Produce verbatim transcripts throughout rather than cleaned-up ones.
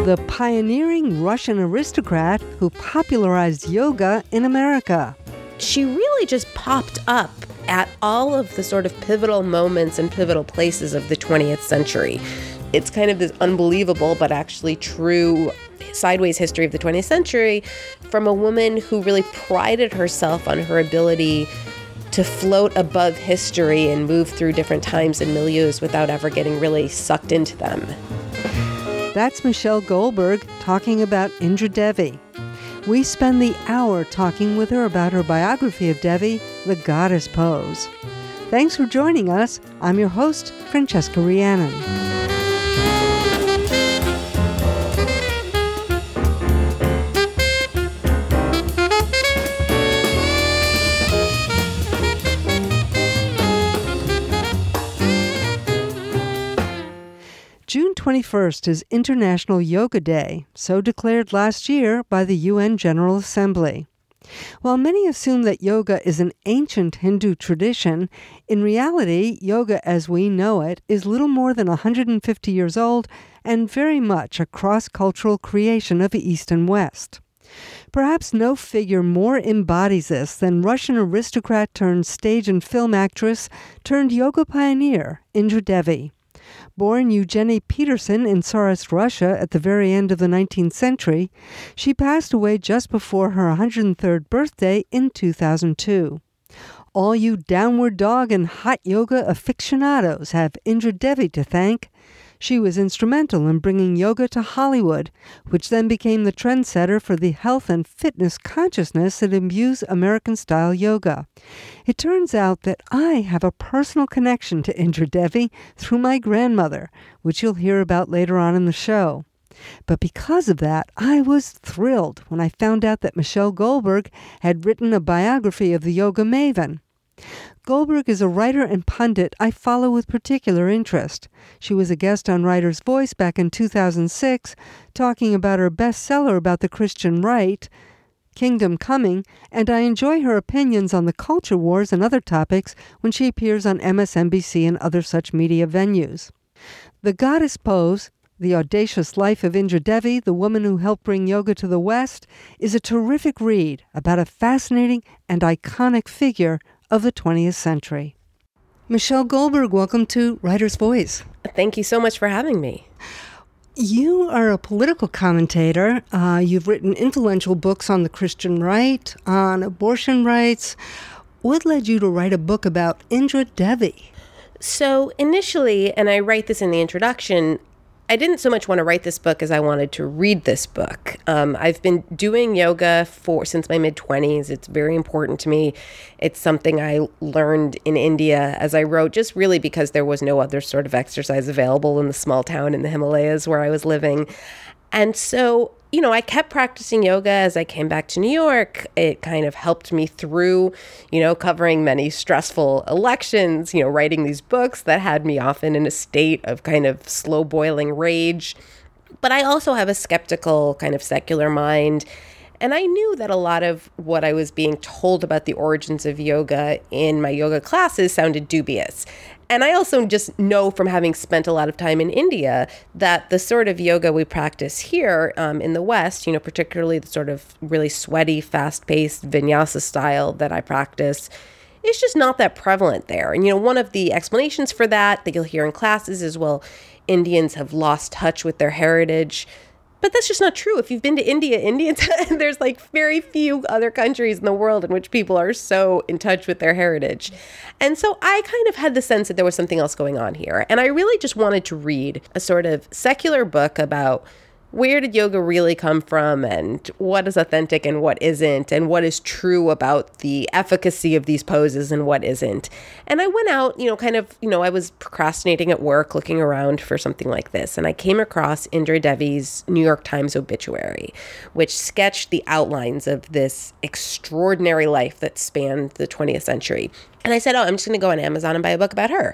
the pioneering Russian aristocrat who popularized yoga in America. She really just popped up at all of the sort of pivotal moments and pivotal places of the twentieth century. It's kind of this unbelievable but actually true sideways history of the twentieth century from a woman who really prided herself on her ability to float above history and move through different times and milieus without ever getting really sucked into them. That's Michelle Goldberg talking about Indra Devi. We spend the hour talking with her about her biography of Devi, The Goddess Pose. Thanks for joining us. I'm your host, Francesca Rhiannon. June twenty-first is International Yoga Day, so declared last year by the U N General Assembly. While many assume that yoga is an ancient Hindu tradition, in reality, yoga as we know it is little more than one hundred fifty years old and very much a cross-cultural creation of the East and West. Perhaps no figure more embodies this than Russian aristocrat turned stage and film actress turned yoga pioneer Indra Devi. Born Eugenie Peterson in Tsarist Russia at the very end of the nineteenth century, she passed away just before her one hundred third birthday in two thousand two. All you downward dog and hot yoga aficionados have Indra Devi to thank. She was instrumental in bringing yoga to Hollywood, which then became the trendsetter for the health and fitness consciousness that imbues American-style yoga. It turns out that I have a personal connection to Indra Devi through my grandmother, which you'll hear about later on in the show. But because of that, I was thrilled when I found out that Michelle Goldberg had written a biography of the yoga maven. Goldberg is a writer and pundit I follow with particular interest. She was a guest on Writer's Voice back in two thousand six, talking about her bestseller about the Christian right, Kingdom Coming, and I enjoy her opinions on the culture wars and other topics when she appears on M S N B C and other such media venues. The Goddess Pose, The Audacious Life of Indra Devi, the woman who helped bring yoga to the West, is a terrific read about a fascinating and iconic figure of the twentieth century. Michelle Goldberg, welcome to Writer's Voice. Thank you so much for having me. You are a political commentator. Uh, you've written influential books on the Christian right, on abortion rights. What led you to write a book about Indra Devi? So initially, and I write this in the introduction, I didn't so much want to write this book as I wanted to read this book. Um, I've been doing yoga for since my mid-twenties. It's very important to me. It's something I learned in India as I wrote, just really because there was no other sort of exercise available in the small town in the Himalayas where I was living. And so, you know, I kept practicing yoga as I came back to New York. It kind of helped me through, you know, covering many stressful elections, you know, writing these books that had me often in a state of kind of slow boiling rage. But I also have a skeptical kind of secular mind. And I knew that a lot of what I was being told about the origins of yoga in my yoga classes sounded dubious. And I also just know from having spent a lot of time in India that the sort of yoga we practice here um, in the West, you know, particularly the sort of really sweaty, fast-paced vinyasa style that I practice, is just not that prevalent there. And, you know, one of the explanations for that that you'll hear in classes is, well, Indians have lost touch with their heritage. But that's just not true. If you've been to India, Indians, there's like very few other countries in the world in which people are so in touch with their heritage. And so I kind of had the sense that there was something else going on here. And I really just wanted to read a sort of secular book about where did yoga really come from and what is authentic and what isn't, and what is true about the efficacy of these poses and what isn't. And I went out, you know, kind of, you know, I was procrastinating at work, looking around for something like this. And I came across Indra Devi's New York Times obituary, which sketched the outlines of this extraordinary life that spanned the twentieth century. And I said, oh, I'm just going to go on Amazon and buy a book about her.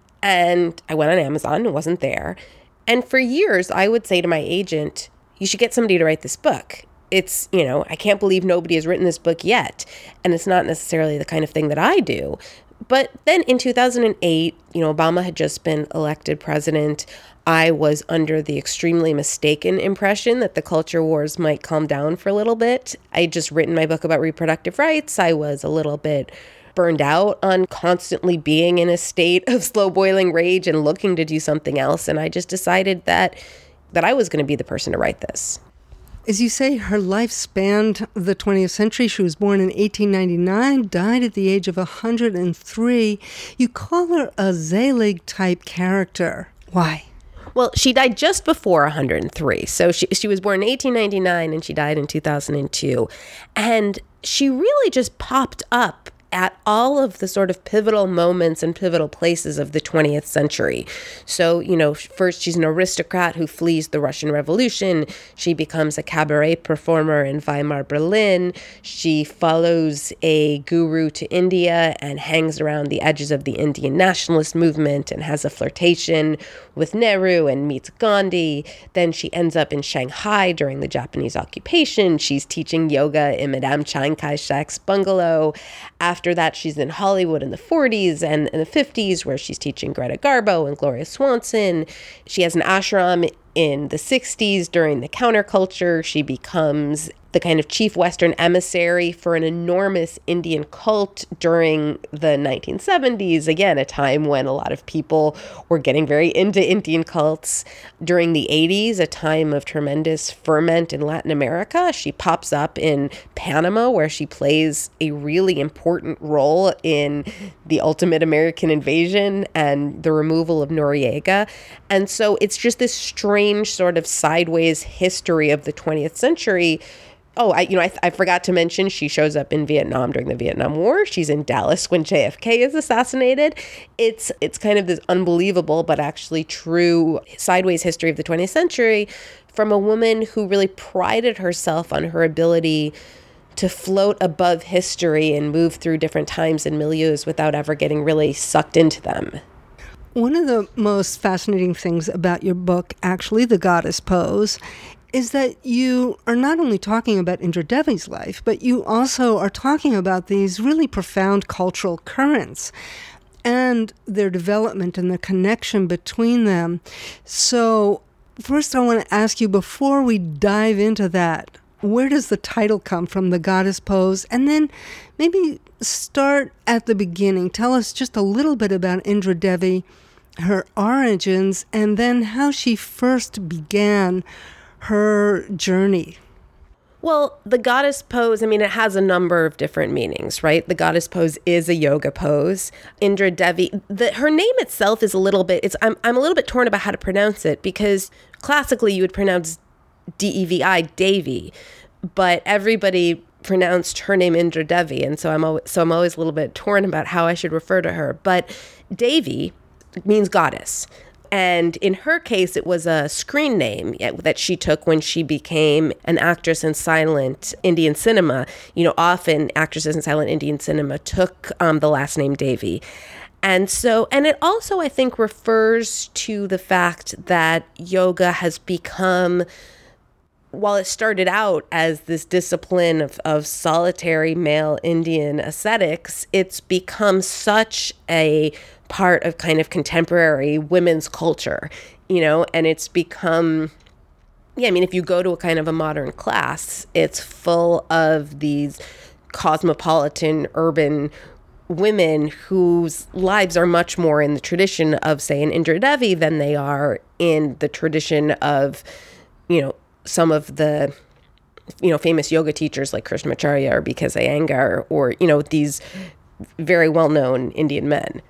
And I went on Amazon, it wasn't there. And for years, I would say to my agent, you should get somebody to write this book. It's, you know, I can't believe nobody has written this book yet. And it's not necessarily the kind of thing that I do. But then in two thousand eight, you know, Obama had just been elected president. I was under the extremely mistaken impression that the culture wars might calm down for a little bit. I had just written my book about reproductive rights. I was a little bit burned out on constantly being in a state of slow boiling rage and looking to do something else. And I just decided that that I was going to be the person to write this. As you say, her life spanned the twentieth century. She was born in eighteen ninety-nine, died at the age of one hundred three. You call her a Zelig-type character. Why? Well, she died just before one hundred three. So she she was born in eighteen ninety-nine and she died in two thousand two. And she really just popped up at all of the sort of pivotal moments and pivotal places of the twentieth century. So, you know, first she's an aristocrat who flees the Russian Revolution. She becomes a cabaret performer in Weimar, Berlin. She follows a guru to India and hangs around the edges of the Indian nationalist movement and has a flirtation with Nehru and meets Gandhi. Then she ends up in Shanghai during the Japanese occupation. She's teaching yoga in Madame Chiang Kai-shek's bungalow. After that, she's in Hollywood in the forties and in the fifties, where she's teaching Greta Garbo and Gloria Swanson. She has an ashram in the sixties during the counterculture. She becomes the kind of chief Western emissary for an enormous Indian cult during the nineteen seventies. Again, a time when a lot of people were getting very into Indian cults. During the eighties, a time of tremendous ferment in Latin America. She pops up in Panama, where she plays a really important role in the ultimate American invasion and the removal of Noriega. And so it's just this strange sort of sideways history of the twentieth century. Oh, I, you know, I, I forgot to mention she shows up in Vietnam during the Vietnam War. She's in Dallas when J F K is assassinated. It's it's kind of this unbelievable but actually true sideways history of the twentieth century from a woman who really prided herself on her ability to float above history and move through different times and milieus without ever getting really sucked into them. One of the most fascinating things about your book, actually, The Goddess Pose, is that you are not only talking about Indra Devi's life, but you also are talking about these really profound cultural currents and their development and the connection between them. So first I want to ask you, before we dive into that, where does the title come from, The Goddess Pose? And then maybe start at the beginning. Tell us just a little bit about Indra Devi, her origins, and then how she first began her journey. Well, the goddess pose, I mean, it has a number of different meanings, right? The goddess pose is a yoga pose. Indra Devi, the, her name itself is a little bit, it's I'm, I'm a little bit torn about how to pronounce it, because classically you would pronounce D E V I, Devi, but everybody pronounced her name Indra Devi, and so I'm always, so I'm always a little bit torn about how I should refer to her. But Devi means goddess. And in her case, it was a screen name that she took when she became an actress in silent Indian cinema. You know, often actresses in silent Indian cinema took um, the last name Devi. And so, and it also, I think, refers to the fact that yoga has become, while it started out as this discipline of, of solitary male Indian ascetics, it's become such a part of kind of contemporary women's culture, you know, and it's become, yeah, I mean, if you go to a kind of a modern class, it's full of these cosmopolitan urban women whose lives are much more in the tradition of, say, an Indra Devi than they are in the tradition of, you know, some of the, you know, famous yoga teachers like Krishnamacharya or B K Iyengar, or, you know, these very well-known Indian men.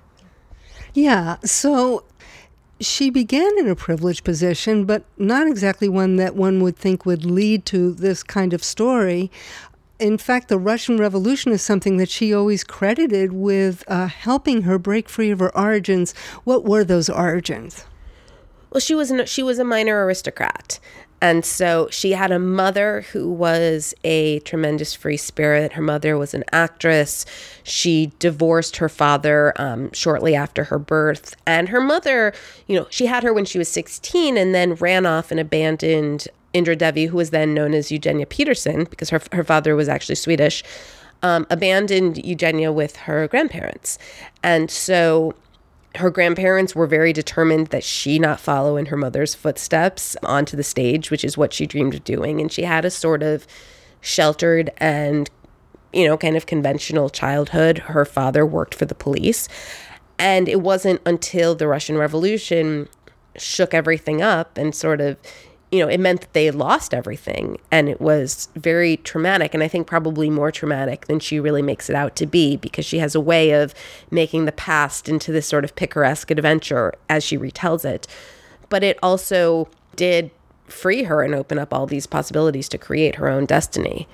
Yeah, so she began in a privileged position, but not exactly one that one would think would lead to this kind of story. In fact, the Russian Revolution is something that she always credited with uh, helping her break free of her origins. What were those origins? Well, she was an, she was a minor aristocrat. And so she had a mother who was a tremendous free spirit. Her mother was an actress. She divorced her father um, shortly after her birth. And her mother, you know, she had her when she was sixteen and then ran off and abandoned Indra Devi, who was then known as Eugenia Peterson, because her, her father was actually Swedish, um, abandoned Eugenia with her grandparents. And so her grandparents were very determined that she not follow in her mother's footsteps onto the stage, which is what she dreamed of doing. And she had a sort of sheltered and, you know, kind of conventional childhood. Her father worked for the police. And it wasn't until the Russian Revolution shook everything up and sort of, you know, it meant that they lost everything. And it was very traumatic. And I think probably more traumatic than she really makes it out to be, because she has a way of making the past into this sort of picaresque adventure as she retells it. But it also did free her and open up all these possibilities to create her own destiny.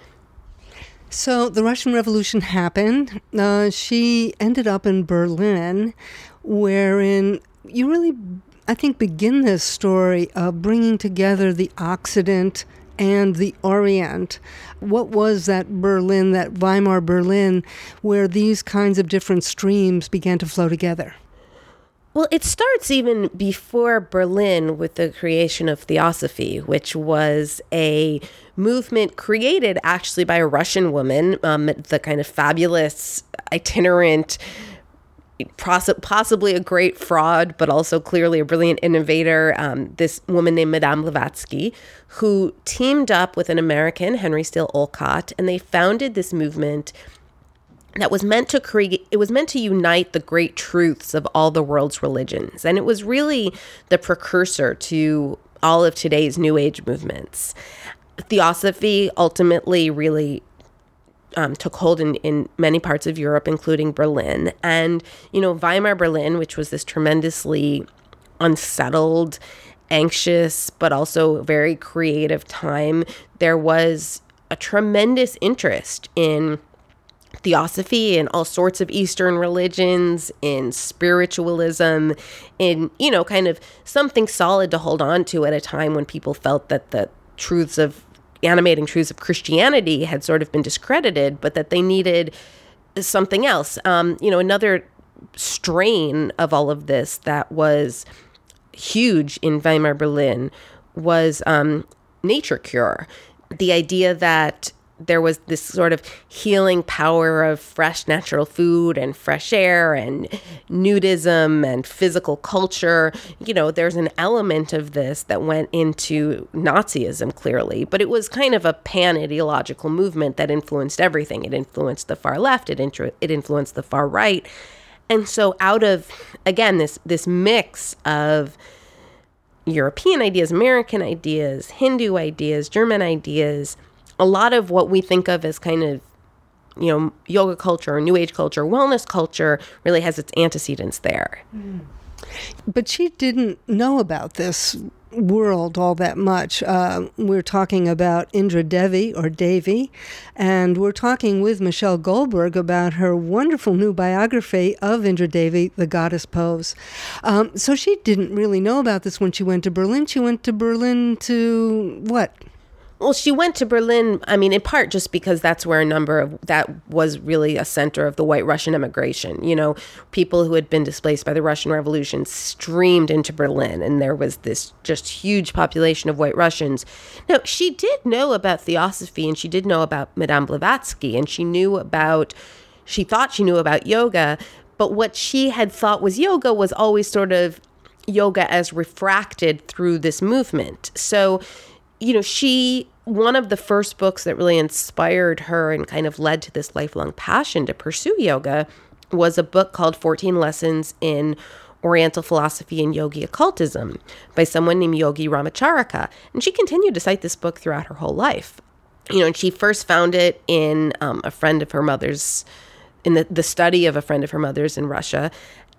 So the Russian Revolution happened. Uh, she ended up in Berlin, wherein you really, I think, begin this story of bringing together the Occident and the Orient. What was that Berlin, that Weimar Berlin, where these kinds of different streams began to flow together? Well, it starts even before Berlin with the creation of Theosophy, which was a movement created actually by a Russian woman, um, the kind of fabulous, itinerant, poss- possibly a great fraud, but also clearly a brilliant innovator, um, this woman named Madame Blavatsky, who teamed up with an American, Henry Steele Olcott, and they founded this movement that was meant to create, it was meant to unite the great truths of all the world's religions. And it was really the precursor to all of today's New Age movements. Theosophy ultimately really um, took hold in, in many parts of Europe, including Berlin. And, you know, Weimar Berlin, which was this tremendously unsettled, anxious, but also very creative time, there was a tremendous interest in Theosophy and all sorts of Eastern religions, in spiritualism, in, you know, kind of something solid to hold on to at a time when people felt that the truths of, animating truths of Christianity had sort of been discredited, but that they needed something else. Um, you know, another strain of all of this that was huge in Weimar Berlin was um, nature cure. The idea that there was this sort of healing power of fresh natural food and fresh air and nudism and physical culture. You know, there's an element of this that went into Nazism, clearly, but it was kind of a pan-ideological movement that influenced everything. It influenced the far left, it, intru- it influenced the far right. And so out of, again, this this mix of European ideas, American ideas, Hindu ideas, German ideas, a lot of what we think of as kind of, you know, yoga culture, New Age culture, wellness culture really has its antecedents there. Mm. But she didn't know about this world all that much. Uh, we're talking about Indra Devi, or Devi, and we're talking with Michelle Goldberg about her wonderful new biography of Indra Devi, The Goddess Pose. Um, so she didn't really know about this when she went to Berlin. She went to Berlin to what? Well, she went to Berlin, I mean, in part just because that's where a number of, that was really a center of the white Russian immigration. You know, people who had been displaced by the Russian Revolution streamed into Berlin, and there was this just huge population of white Russians. Now, she did know about Theosophy, and she did know about Madame Blavatsky, and she knew about, she thought she knew about yoga, but what she had thought was yoga was always sort of yoga as refracted through this movement. So, you know, she, one of the first books that really inspired her and kind of led to this lifelong passion to pursue yoga was a book called fourteen Lessons in Oriental Philosophy and Yogi Occultism by someone named Yogi Ramacharaka. And she continued to cite this book throughout her whole life. You know, and she first found it in um, a friend of her mother's, in the, the study of a friend of her mother's in Russia,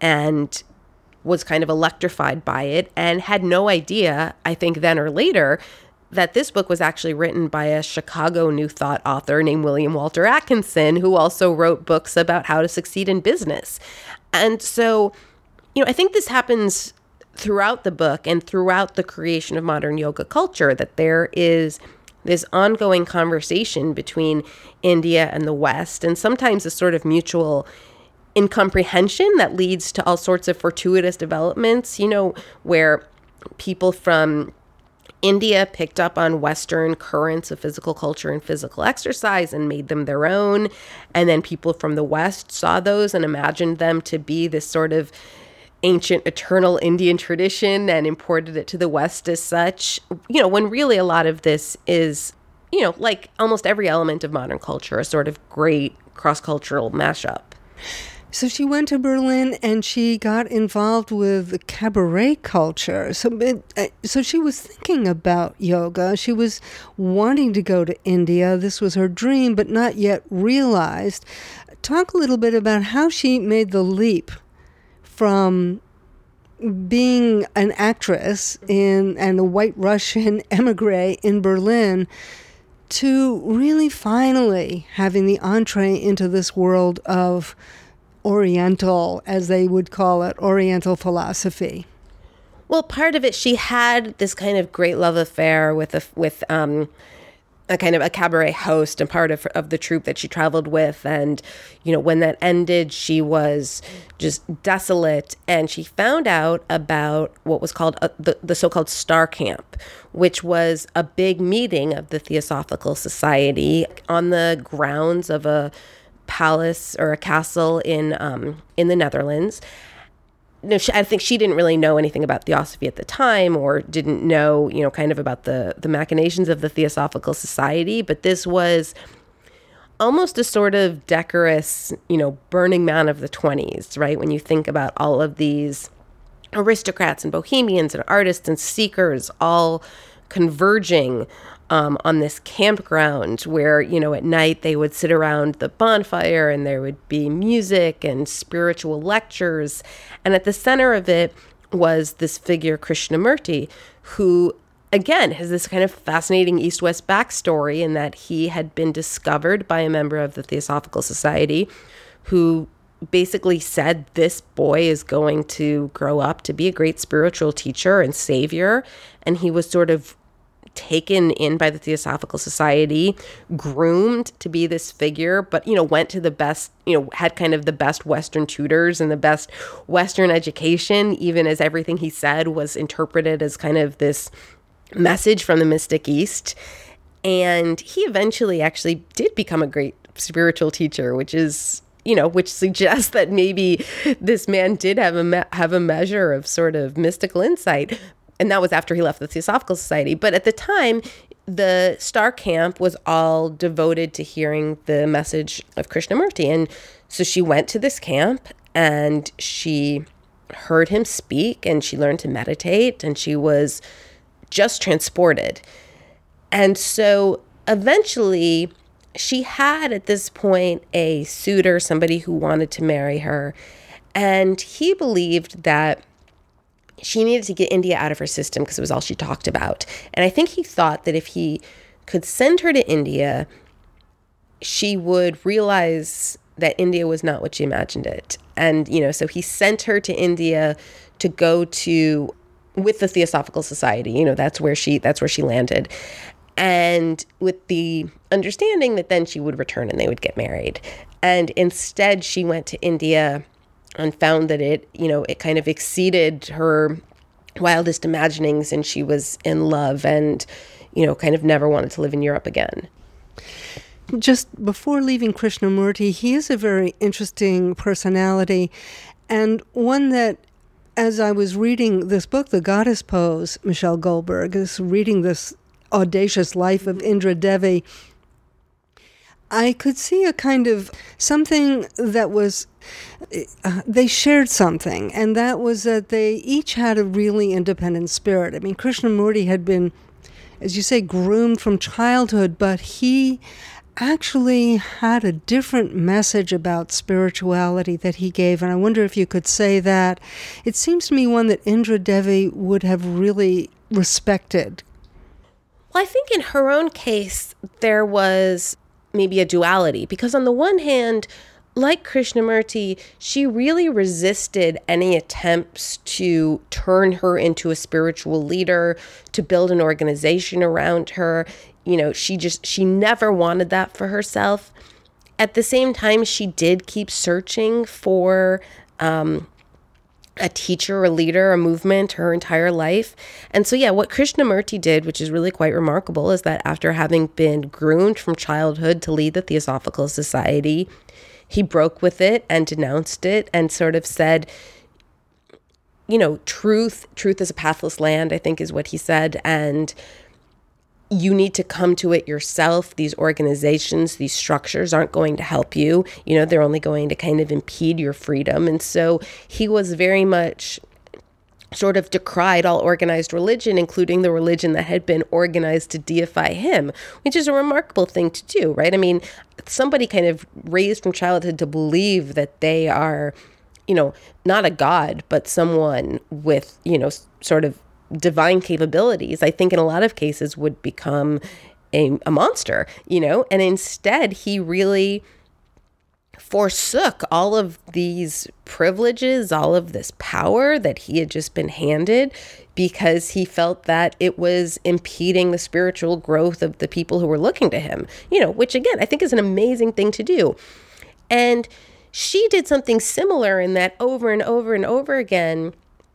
and was kind of electrified by it and had no idea, I think then or later, that this book was actually written by a Chicago New Thought author named William Walter Atkinson, who also wrote books about how to succeed in business. And so, you know, I think this happens throughout the book and throughout the creation of modern yoga culture, that there is this ongoing conversation between India and the West, and sometimes a sort of mutual incomprehension that leads to all sorts of fortuitous developments, you know, where people from India picked up on Western currents of physical culture and physical exercise and made them their own. And then people from the West saw those and imagined them to be this sort of ancient eternal Indian tradition and imported it to the West as such, you know, when really a lot of this is, you know, like almost every element of modern culture, a sort of great cross-cultural mashup. So she went to Berlin and she got involved with cabaret culture. So, it, so she was thinking about yoga. She was wanting to go to India. This was her dream, but not yet realized. Talk a little bit about how she made the leap from being an actress in and a white Russian emigre in Berlin to really finally having the entree into this world of Oriental, as they would call it, Oriental philosophy. Well, part of it, she had this kind of great love affair with a, with um, a kind of a cabaret host and part of of the troupe that she traveled with. And, you know, when that ended, she was just desolate. And she found out about what was called a, the, the so-called Star Camp, which was a big meeting of the Theosophical Society on the grounds of a palace or a castle in um, in the Netherlands. No, she, I think she didn't really know anything about Theosophy at the time, or didn't know, you know, kind of about the the machinations of the Theosophical Society. But this was almost a sort of decorous, you know, Burning Man of the twenties, right? When you think about all of these aristocrats and bohemians and artists and seekers all converging Um, on this campground where, you know, at night they would sit around the bonfire and there would be music and spiritual lectures. And at the center of it was this figure, Krishnamurti, who, again, has this kind of fascinating East-West backstory in that he had been discovered by a member of the Theosophical Society who basically said this boy is going to grow up to be a great spiritual teacher and savior. And he was sort of taken in by the Theosophical Society, groomed to be this figure, but, you know, went to the best, you know, had kind of the best Western tutors and the best Western education, even as everything he said was interpreted as kind of this message from the mystic East. And he eventually actually did become a great spiritual teacher, which is, you know, which suggests that maybe this man did have a me- have a measure of sort of mystical insight. And that was after he left the Theosophical Society. But at the time, the Star Camp was all devoted to hearing the message of Krishnamurti. And so she went to this camp and she heard him speak and she learned to meditate and she was just transported. And so eventually she had at this point a suitor, somebody who wanted to marry her. And he believed that she needed to get India out of her system because it was all she talked about. And I think he thought that if he could send her to India, she would realize that India was not what she imagined it. And, you know, so he sent her to India to go to, with the Theosophical Society, you know, that's where she, that's where she landed. And with the understanding that then she would return and they would get married. And instead she went to India and found that it, you know, it kind of exceeded her wildest imaginings and she was in love and, you know, kind of never wanted to live in Europe again. Just before leaving Krishnamurti, he is a very interesting personality and one that, as I was reading this book, The Goddess Pose, Michelle Goldberg, is reading this audacious life of Indra Devi, I could see a kind of something that was, uh, they shared something, and that was that they each had a really independent spirit. I mean, Krishnamurti had been, as you say, groomed from childhood, but he actually had a different message about spirituality that he gave, and I wonder if you could say that. It seems to me one that Indra Devi would have really respected. Well, I think in her own case, there was maybe a duality, because on the one hand, like Krishnamurti, she really resisted any attempts to turn her into a spiritual leader, to build an organization around her. You know, she just, she never wanted that for herself. At the same time, she did keep searching for um, a teacher, a leader, a movement her entire life. And so, yeah, what Krishnamurti did, which is really quite remarkable, is that after having been groomed from childhood to lead the Theosophical Society, he broke with it and denounced it and sort of said, you know, truth, truth is a pathless land, I think is what he said. And you need to come to it yourself. These organizations, these structures aren't going to help you. You know, they're only going to kind of impede your freedom. And so he was very much sort of decried all organized religion, including the religion that had been organized to deify him, which is a remarkable thing to do, right? I mean, somebody kind of raised from childhood to believe that they are, you know, not a god, but someone with, you know, sort of divine capabilities, I think in a lot of cases would become a, a monster, you know, and instead he really forsook all of these privileges, all of this power that he had just been handed, because he felt that it was impeding the spiritual growth of the people who were looking to him, you know, which again, I think is an amazing thing to do. And she did something similar in that over and over and over again,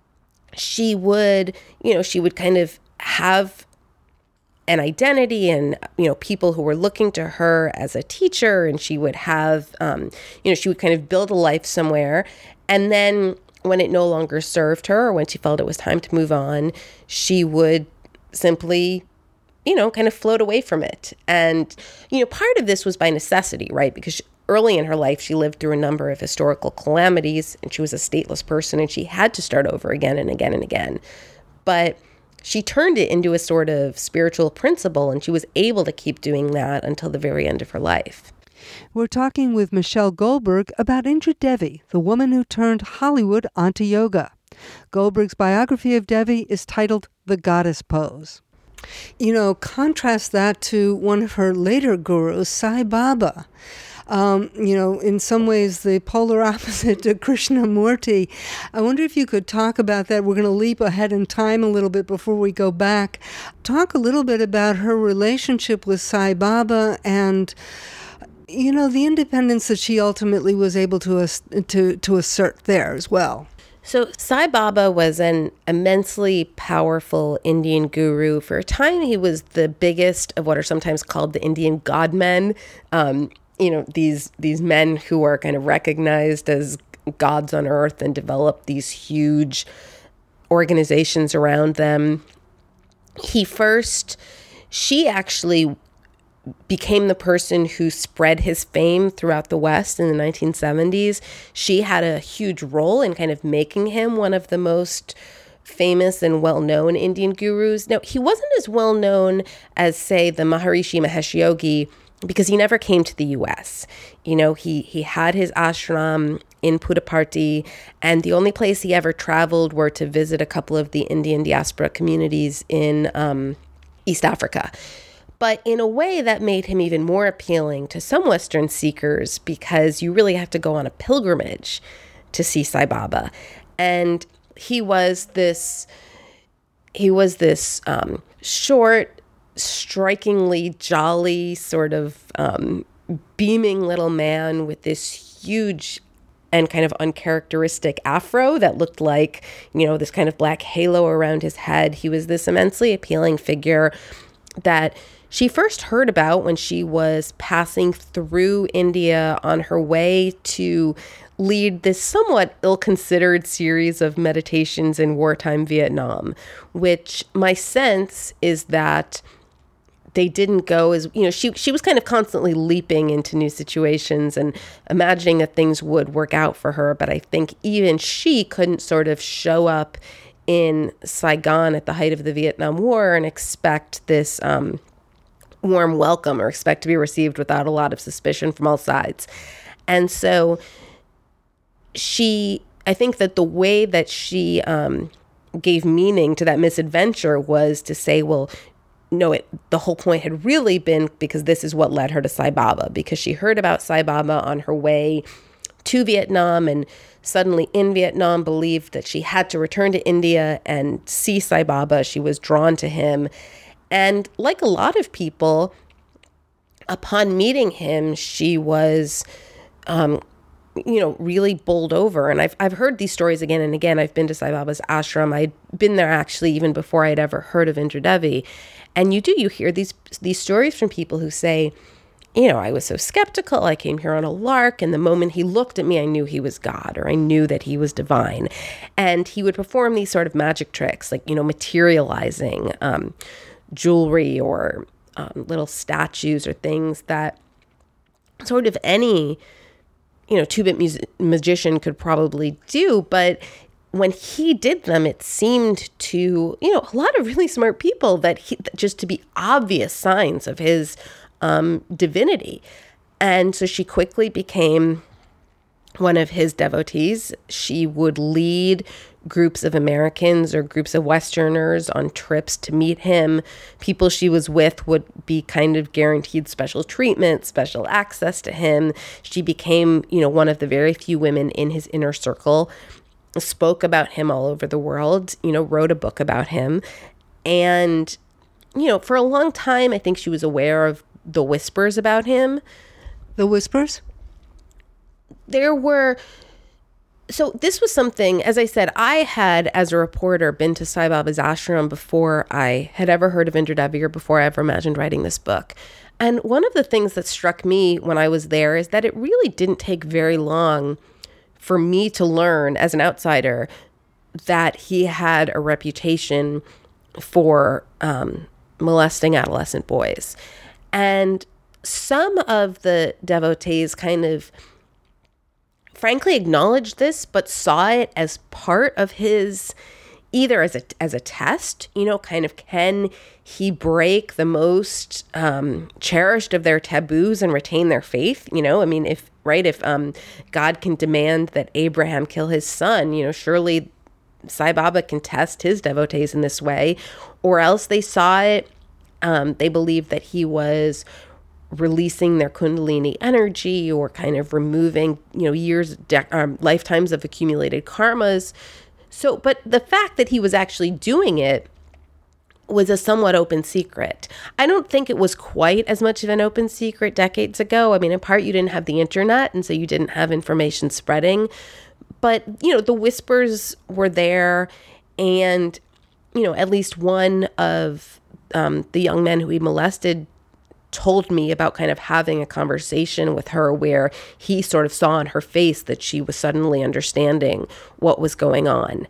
she would, you know, she would kind of have an identity and, you know, people who were looking to her as a teacher, and she would have, um, you know, she would kind of build a life somewhere. And then when it no longer served her, or when she felt it was time to move on, she would simply, you know, kind of float away from it. And, you know, part of this was by necessity, right? Because she, early in her life, she lived through a number of historical calamities, and she was a stateless person, and she had to start over again and again and again. But she turned it into a sort of spiritual principle, and she was able to keep doing that until the very end of her life. We're talking with Michelle Goldberg about Indra Devi, the woman who turned Hollywood onto yoga. Goldberg's biography of Devi is titled The Goddess Pose. You know, contrast that to one of her later gurus, Sai Baba. Um, you know, in some ways the polar opposite to Krishnamurti. I wonder if you could talk about that. We're going to leap ahead in time a little bit before we go back. Talk a little bit about her relationship with Sai Baba and, you know, the independence that she ultimately was able to to to assert there as well. So Sai Baba was an immensely powerful Indian guru. For a time, he was the biggest of what are sometimes called the Indian godmen. Um, you know, these these men who are kind of recognized as gods on earth and develop these huge organizations around them. He first, she actually became the person who spread his fame throughout the West in the nineteen seventies. She had a huge role in kind of making him one of the most famous and well-known Indian gurus. Now, he wasn't as well-known as, say, the Maharishi Mahesh Yogi, because he never came to the U S. You know, he he had his ashram in Puttaparthi, and the only place he ever traveled were to visit a couple of the Indian diaspora communities in um, East Africa. But in a way that made him even more appealing to some Western seekers, because you really have to go on a pilgrimage to see Sai Baba. And he was this, he was this um, short, strikingly jolly, sort of um, beaming little man with this huge and kind of uncharacteristic afro that looked like, you know, this kind of black halo around his head. He was this immensely appealing figure that she first heard about when she was passing through India on her way to lead this somewhat ill-considered series of meditations in wartime Vietnam, which my sense is that they didn't go as, you know, she she was kind of constantly leaping into new situations and imagining that things would work out for her. But I think even she couldn't sort of show up in Saigon at the height of the Vietnam War and expect this um, warm welcome or expect to be received without a lot of suspicion from all sides. And so she, I think that the way that she um, gave meaning to that misadventure was to say, well, no, it, the whole point had really been because this is what led her to Sai Baba, because she heard about Sai Baba on her way to Vietnam, and suddenly in Vietnam believed that she had to return to India and see Sai Baba. She was drawn to him. And like a lot of people, upon meeting him, she was, um, you know, really bowled over. And I've I've heard these stories again and again. I've been to Sai Baba's ashram. I'd been there actually even before I'd ever heard of Indra Devi. And you do, you hear these these stories from people who say, you know, I was so skeptical. I came here on a lark. And the moment he looked at me, I knew he was God, or I knew that he was divine. And he would perform these sort of magic tricks, like, you know, materializing um, jewelry or um, little statues or things that sort of any, you know, two-bit mus- magician could probably do. But when he did them, it seemed to, you know, a lot of really smart people that he, just to be obvious signs of his um, divinity. And so she quickly became one of his devotees. She would lead groups of Americans or groups of Westerners on trips to meet him. People she was with would be kind of guaranteed special treatment, special access to him. She became, you know, one of the very few women in his inner circle, spoke about him all over the world, you know, wrote a book about him. And, you know, for a long time, I think she was aware of the whispers about him. The whispers? There were, so this was something, as I said, I had, as a reporter, been to Sai Baba's ashram before I had ever heard of Indra Devi or before I ever imagined writing this book. And one of the things that struck me when I was there is that it really didn't take very long for me to learn as an outsider that he had a reputation for um, molesting adolescent boys. And some of the devotees kind of frankly acknowledged this, but saw it as part of his, either as a as a test, you know, kind of, can he break the most um, cherished of their taboos and retain their faith? You know, I mean, if, right, if um, God can demand that Abraham kill his son, you know, surely Sai Baba can test his devotees in this way. Or else they saw it, um, they believed that he was releasing their kundalini energy or kind of removing, you know, years, de- um, lifetimes of accumulated karmas. So, but the fact that he was actually doing it was a somewhat open secret. I don't think it was quite as much of an open secret decades ago. I mean, in part, you didn't have the internet, and so you didn't have information spreading. But, you know, the whispers were there, and, you know, at least one of um, the young men who he molested told me about kind of having a conversation with her where he sort of saw on her face that she was suddenly understanding what was going on.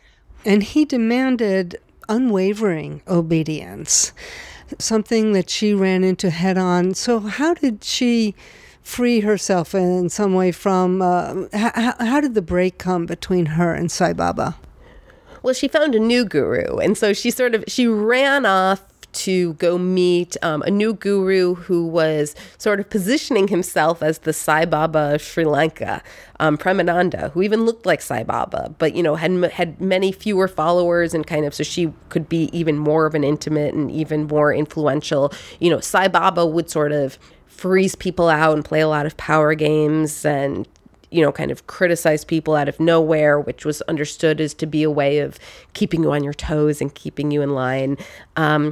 And he demanded unwavering obedience, something that she ran into head on. So how did she free herself in some way from, uh, how, how did the break come between her and Sai Baba? Well, she found a new guru. And so she sort of, she ran off to go meet um, a new guru who was sort of positioning himself as the Sai Baba of Sri Lanka, um, Premananda, who even looked like Sai Baba, but, you know, had had many fewer followers, and kind of, so she could be even more of an intimate and even more influential. You know, Sai Baba would sort of freeze people out and play a lot of power games and, you know, kind of criticize people out of nowhere, which was understood as to be a way of keeping you on your toes and keeping you in line. Um,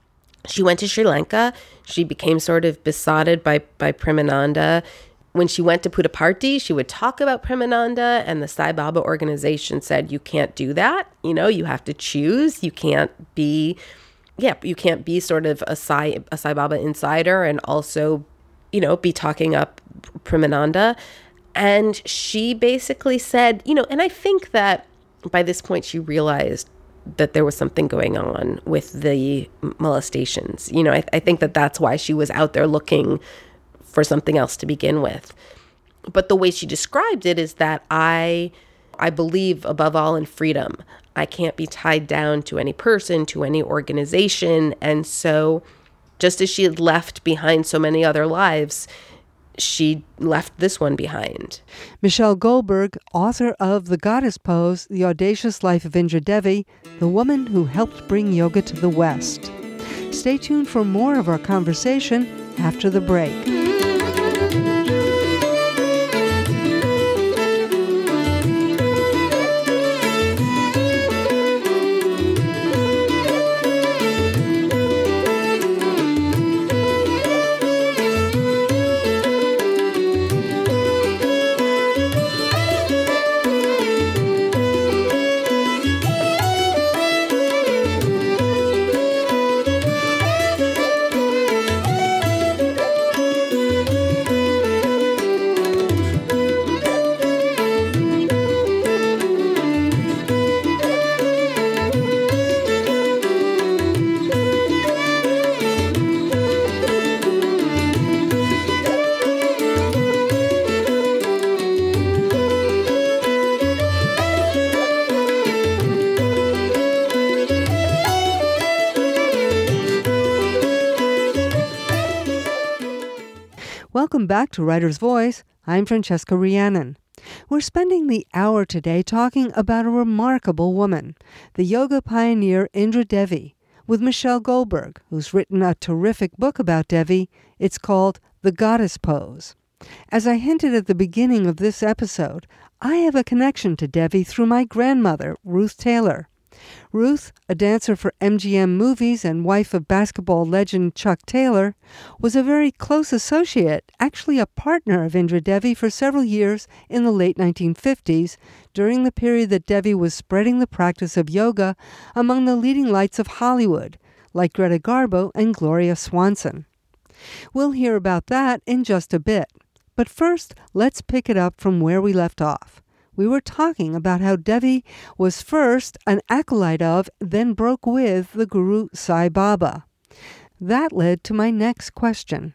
She went to Sri Lanka. She became sort of besotted by, by Premananda. When she went to Puttaparthi, she would talk about Premananda, and the Sai Baba organization said, you can't do that. You know, you have to choose. You can't be, yeah, you can't be sort of a Sai, a Sai Baba insider and also, you know, be talking up Premananda. And she basically said, you know, and I think that by this point she realized that there was something going on with the molestations. You know, I, I think that that's why she was out there looking for something else to begin with. But the way she described it is that I, I believe above all in freedom. I can't be tied down to any person, to any organization. And so just as she had left behind so many other lives, she left this one behind. Michelle Goldberg, author of The Goddess Pose, The Audacious Life of Indra Devi, the woman who helped bring yoga to the West. Stay tuned for more of our conversation after the break. Welcome back to Writer's Voice. I'm Francesca Rhiannon. We're spending the hour today talking about a remarkable woman, the yoga pioneer Indra Devi, with Michelle Goldberg, who's written a terrific book about Devi. It's called The Goddess Pose. As I hinted at the beginning of this episode, I have a connection to Devi through my grandmother, Ruth Taylor. Ruth, a dancer for M G M Movies and wife of basketball legend Chuck Taylor, was a very close associate, actually a partner of Indra Devi for several years in the late nineteen fifties, during the period that Devi was spreading the practice of yoga among the leading lights of Hollywood, like Greta Garbo and Gloria Swanson. We'll hear about that in just a bit. But first, let's pick it up from where we left off. We were talking about how Devi was first an acolyte of, then broke with, the Guru Sai Baba. That led to my next question.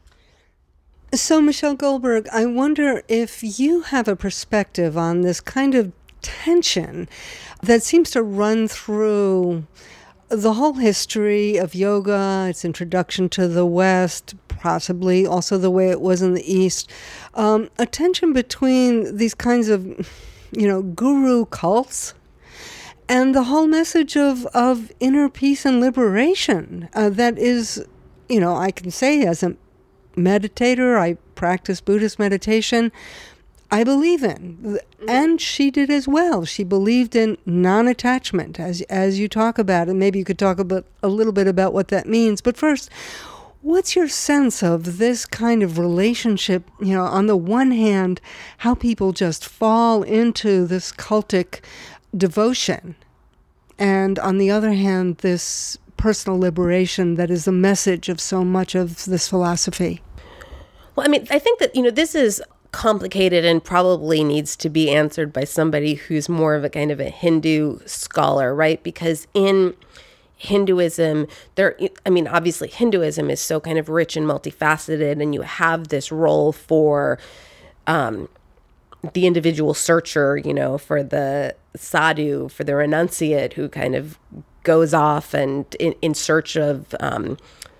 So, Michelle Goldberg, I wonder if you have a perspective on this kind of tension that seems to run through the whole history of yoga, its introduction to the West, possibly also the way it was in the East, um, a tension between these kinds of, you know, guru cults and the whole message of, of inner peace and liberation uh, that is, you know, I can say as a meditator, I practice Buddhist meditation, I believe in. And she did as well. She believed in non-attachment, as as you talk about, and maybe you could talk about a little bit about what that means. But first, what's your sense of this kind of relationship? You know, on the one hand, how people just fall into this cultic devotion, and on the other hand, this personal liberation that is the message of so much of this philosophy. Well, I mean, I think that, you know, this is complicated and probably needs to be answered by somebody who's more of a kind of a Hindu scholar, right? Because in Hinduism, there, I mean, obviously Hinduism is so kind of rich and multifaceted, and you have this role for um, the individual searcher, you know, for the sadhu, for the renunciate who kind of goes off and in, in search of, um,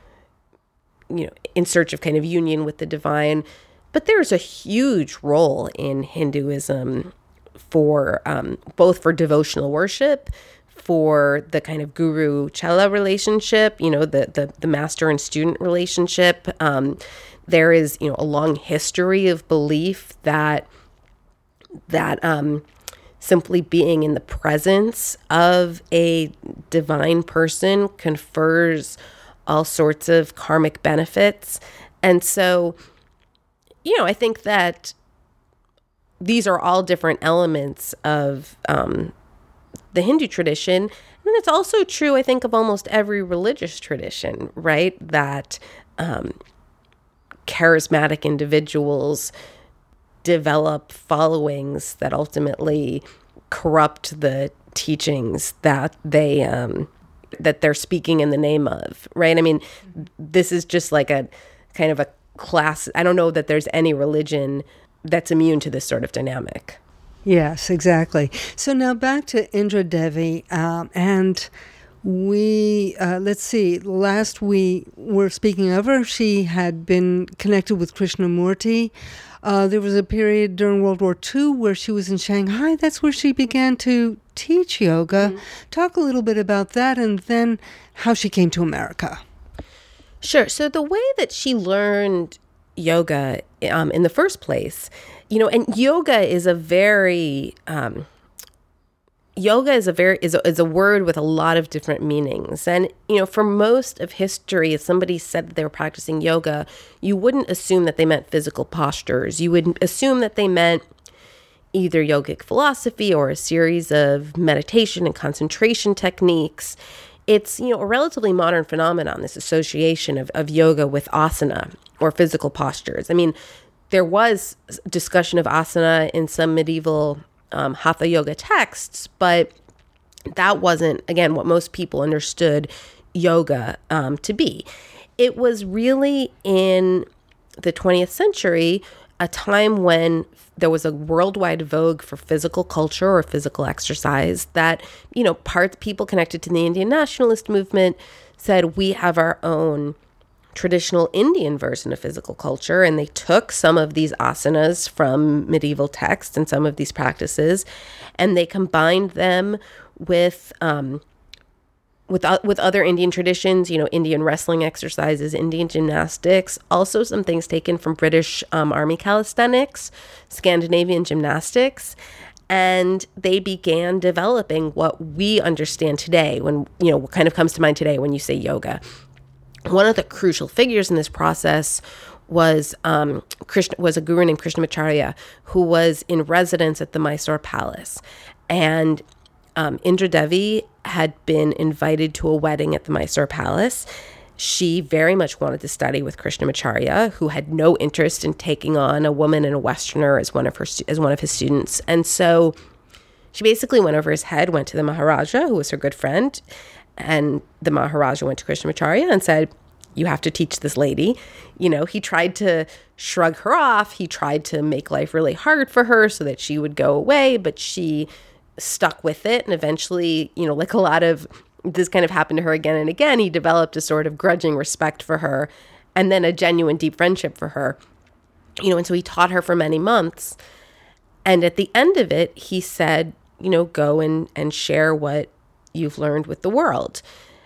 you know, in search of kind of union with the divine. But there's a huge role in Hinduism for um, both for devotional worship, for the kind of guru chela relationship, you know, the the, the master and student relationship. Um, there is, you know, a long history of belief that that um, simply being in the presence of a divine person confers all sorts of karmic benefits. And so, you know, I think that these are all different elements of um, the Hindu tradition. And it's also true, I think, of almost every religious tradition, right? That um, charismatic individuals develop followings that ultimately corrupt the teachings that they um, that they're speaking in the name of, right? I mean, this is just like a kind of a class. I don't know that there's any religion that's immune to this sort of dynamic. Yes, exactly. So now back to Indra Devi, um, and we, uh, let's see, last we were speaking of her, she had been connected with Krishnamurti. Uh, there was a period during World War Two where she was in Shanghai. That's where she began to teach yoga. Mm-hmm. Talk a little bit about that, and then how she came to America. Sure. So the way that she learned yoga um, in the first place, you know, and yoga is a very, um, yoga is a very, is a, is a word with a lot of different meanings. And, you know, for most of history, if somebody said that they were practicing yoga, you wouldn't assume that they meant physical postures. You would assume that they meant either yogic philosophy or a series of meditation and concentration techniques. It's, you know, a relatively modern phenomenon, this association of, of yoga with asana or physical postures. I mean, there was discussion of asana in some medieval um, hatha yoga texts, but that wasn't, again, what most people understood yoga um, to be. It was really in the twentieth century, a time when there was a worldwide vogue for physical culture or physical exercise that, you know, parts people connected to the Indian nationalist movement said we have our own traditional Indian version of physical culture, and they took some of these asanas from medieval texts and some of these practices, and they combined them with um, with uh, with other Indian traditions, you know, Indian wrestling exercises, Indian gymnastics, also some things taken from British um, Army calisthenics, Scandinavian gymnastics. And they began developing what we understand today when, you know, what kind of comes to mind today when you say yoga. One of the crucial figures in this process was um, Krishna, was a guru named Krishnamacharya, who was in residence at the Mysore Palace. And um, Indra Devi had been invited to a wedding at the Mysore Palace. She very much wanted to study with Krishnamacharya, who had no interest in taking on a woman and a Westerner as one of her as one of his students. And so she basically went over his head, went to the Maharaja, who was her good friend, and the Maharaja went to Krishnamacharya and said, you have to teach this lady. You know, he tried to shrug her off. He tried to make life really hard for her so that she would go away, but she stuck with it. And eventually, you know, like a lot of this kind of happened to her again and again, he developed a sort of grudging respect for her and then a genuine deep friendship for her. You know, and so he taught her for many months. And at the end of it, he said, you know, go and, and share what you've learned with the world.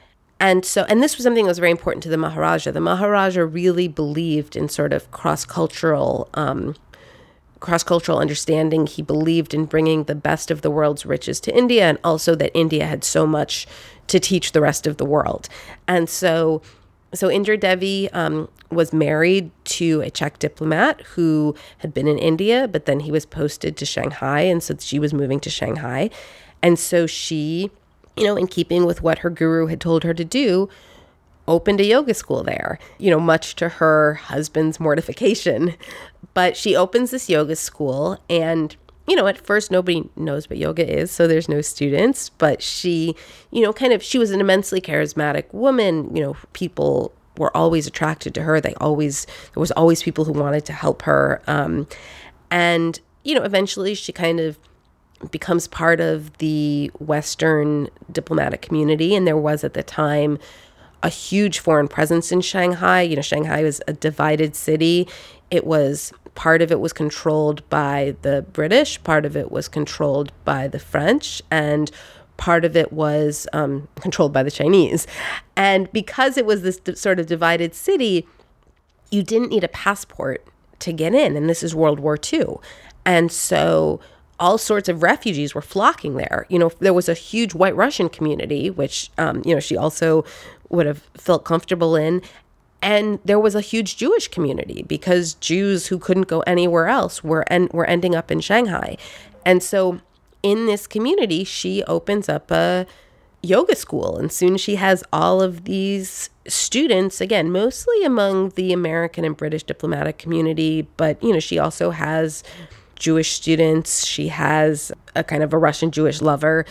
And so, and this was something that was very important to the Maharaja. The Maharaja really believed in sort of cross-cultural, um, cross-cultural understanding. He believed in bringing the best of the world's riches to India, and also that India had so much to teach the rest of the world. And so, so Indra Devi um, was married to a Czech diplomat who had been in India, but then he was posted to Shanghai, and so she was moving to Shanghai. And so she, you know, in keeping with what her guru had told her to do, opened a yoga school there, you know, much to her husband's mortification. But she opens this yoga school, and, you know, at first nobody knows what yoga is, so there's no students. But she, you know, kind of, she was an immensely charismatic woman. You know, people were always attracted to her. They always, there was always people who wanted to help her. Um, and, you know, eventually she kind of becomes part of the Western diplomatic community. And there was at the time a huge foreign presence in Shanghai. You know, Shanghai was a divided city. It was, part of it was controlled by the British, part of it was controlled by the French, and part of it was um, controlled by the Chinese. And because it was this d- sort of divided city, you didn't need a passport to get in. And this is World War Two. And so all sorts of refugees were flocking there. You know, there was a huge White Russian community, which, um, you know, she also would have felt comfortable in. And there was a huge Jewish community because Jews who couldn't go anywhere else were en- were ending up in Shanghai. And so in this community, she opens up a yoga school. And soon she has all of these students, again, mostly among the American and British diplomatic community. But, you know, she also has Jewish students. She has a kind of a Russian Jewish lover.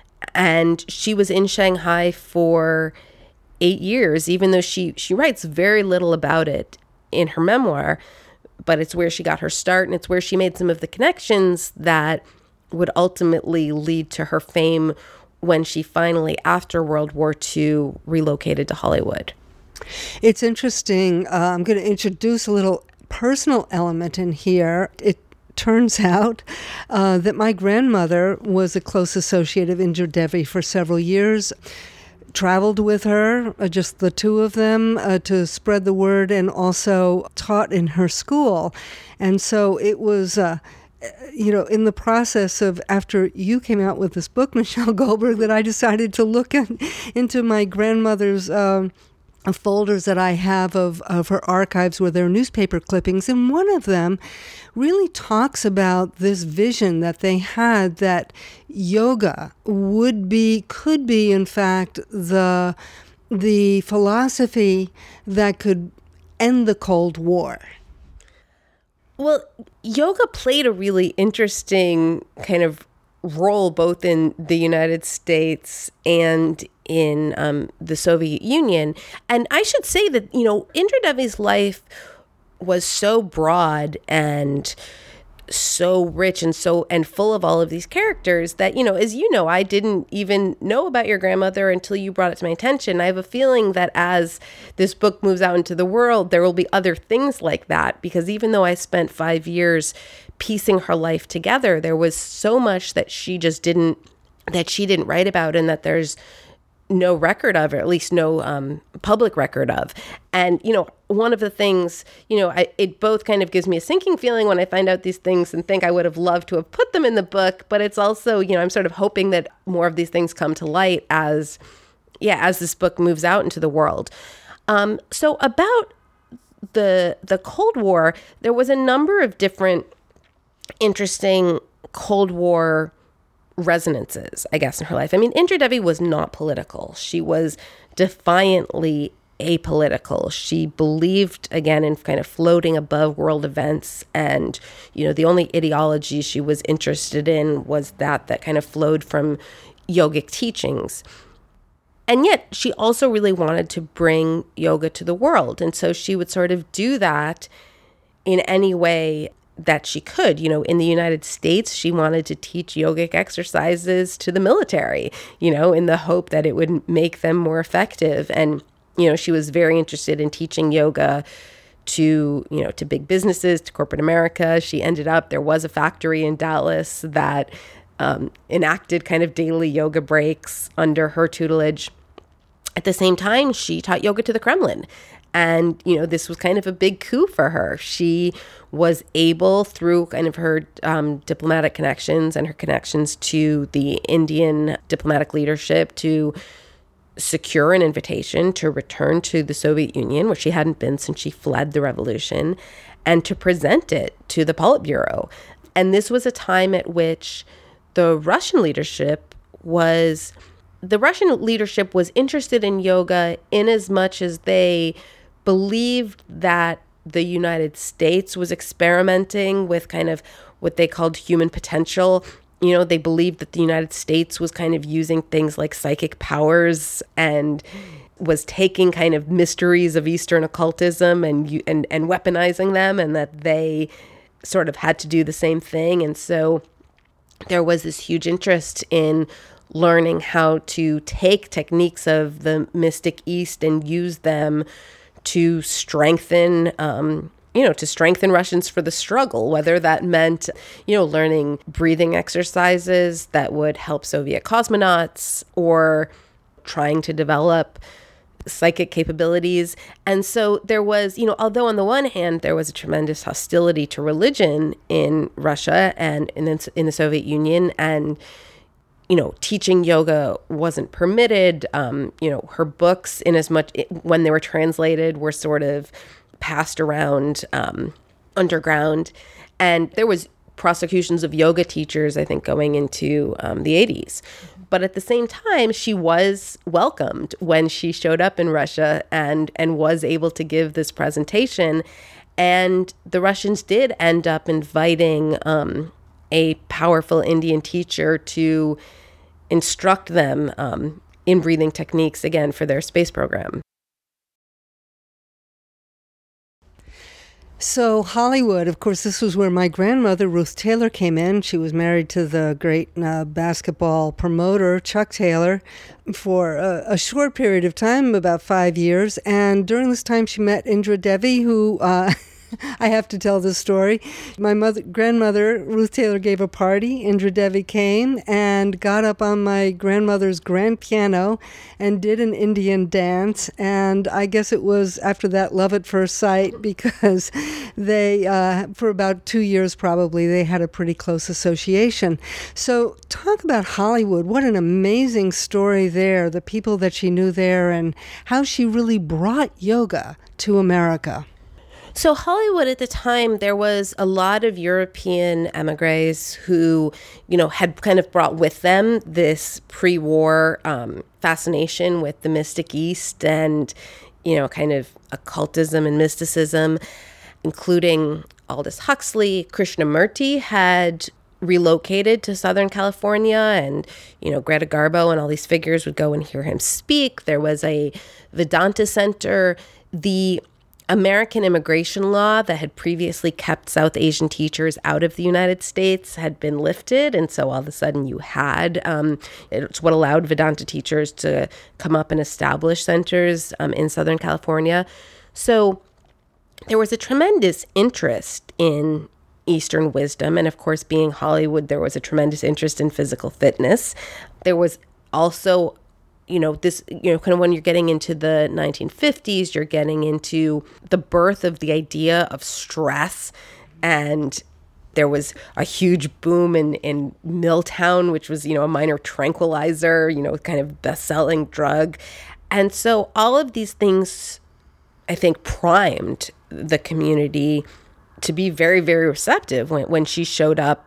And she was in Shanghai for eight years, even though she, she writes very little about it in her memoir. But it's where she got her start, and it's where she made some of the connections that would ultimately lead to her fame when she finally, after World War Two, relocated to Hollywood. It's interesting. Uh, I'm going to introduce a little personal element in here. It turns out uh, that my grandmother was a close associate of Indra Devi for several years. Traveled with her, uh, just the two of them, uh, to spread the word, and also taught in her school. And so it was, uh, you know, in the process of, after you came out with this book, Michelle Goldberg, that I decided to look in, into my grandmother's um, folders that I have of, of her archives where there are newspaper clippings. And one of them really talks about this vision that they had that yoga would be, could be, in fact, the the philosophy that could end the Cold War. Well, yoga played a really interesting kind of role both in the United States and in um, the Soviet Union. And I should say that, you know, Indra Devi's life was so broad and so rich and so and full of all of these characters that, you know, as you know, I didn't even know about your grandmother until you brought it to my attention. I have a feeling that as this book moves out into the world, there will be other things like that, because even though I spent five years piecing her life together, there was so much that she just didn't that she didn't write about, and that there's no record of, or at least no um, public record of. And, you know, one of the things, you know, I, it both kind of gives me a sinking feeling when I find out these things and think I would have loved to have put them in the book. But it's also, you know, I'm sort of hoping that more of these things come to light as, yeah, as this book moves out into the world. Um, so about the the Cold War, there was a number of different interesting Cold War resonances, I guess, in her life. I mean, Indra Devi was not political. She was defiantly apolitical. She believed, again, in kind of floating above world events. And, you know, the only ideology she was interested in was that that kind of flowed from yogic teachings. And yet she also really wanted to bring yoga to the world. And so she would sort of do that in any way that she could. You know, in the United States, she wanted to teach yogic exercises to the military, you know, in the hope that it would make them more effective. And, you know, she was very interested in teaching yoga to, you know, to big businesses, to corporate America. She ended up, there was a factory in Dallas that um, enacted kind of daily yoga breaks under her tutelage. At the same time, she taught yoga to the Kremlin. And, you know, this was kind of a big coup for her. She was able, through kind of her um, diplomatic connections and her connections to the Indian diplomatic leadership, to secure an invitation to return to the Soviet Union, where she hadn't been since she fled the revolution, and to present it to the Politburo. And this was a time at which the Russian leadership was, the Russian leadership was interested in yoga in as much as they believed that the United States was experimenting with kind of what they called human potential. You know, they believed that the United States was kind of using things like psychic powers and was taking kind of mysteries of Eastern occultism and and and weaponizing them, and that they sort of had to do the same thing. And so there was this huge interest in learning how to take techniques of the mystic East and use them to strengthen, um, you know, to strengthen Russians for the struggle, whether that meant, you know, learning breathing exercises that would help Soviet cosmonauts, or trying to develop psychic capabilities. And so there was, you know, although on the one hand, there was a tremendous hostility to religion in Russia and in the, in the Soviet Union, and you know, teaching yoga wasn't permitted. Um, you know, her books, in as much when they were translated, were sort of passed around um, underground. And there was prosecutions of yoga teachers, I think, going into um, the eighties. But at the same time, she was welcomed when she showed up in Russia and and was able to give this presentation. And the Russians did end up inviting um, a powerful Indian teacher to instruct them um, in breathing techniques, again, for their space program. So Hollywood, of course, this was where my grandmother, Ruth Taylor, came in. She was married to the great uh, basketball promoter, Chuck Taylor, for a, a short period of time, about five years. And during this time, she met Indra Devi, who... Uh, I have to tell this story. My mother, grandmother, Ruth Taylor, gave a party. Indra Devi came and got up on my grandmother's grand piano and did an Indian dance. And I guess it was after that love at first sight, because they, uh, for about two years probably, they had a pretty close association. So talk about Hollywood. What an amazing story there, the people that she knew there, and how she really brought yoga to America. So Hollywood at the time, there was a lot of European emigres who, you know, had kind of brought with them this pre-war um, fascination with the mystic East and, you know, kind of occultism and mysticism, including Aldous Huxley. Krishnamurti had relocated to Southern California, and, you know, Greta Garbo and all these figures would go and hear him speak. There was a Vedanta center. The American immigration law that had previously kept South Asian teachers out of the United States had been lifted. And so all of a sudden you had, um, it's what allowed Vedanta teachers to come up and establish centers um, in Southern California. So there was a tremendous interest in Eastern wisdom. And of course, being Hollywood, there was a tremendous interest in physical fitness. There was also you know, this, you know, kind of when you're getting into the nineteen fifties, you're getting into the birth of the idea of stress. And there was a huge boom in, in Miltown, which was, you know, a minor tranquilizer, you know, kind of best-selling drug. And so all of these things, I think, primed the community to be very, very receptive when, when she showed up